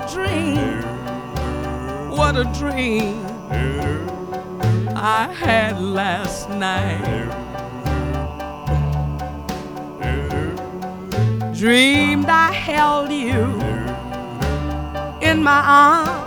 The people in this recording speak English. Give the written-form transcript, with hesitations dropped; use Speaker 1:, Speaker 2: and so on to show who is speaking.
Speaker 1: dream, what a dream I had last night. Dreamed I held you in my arms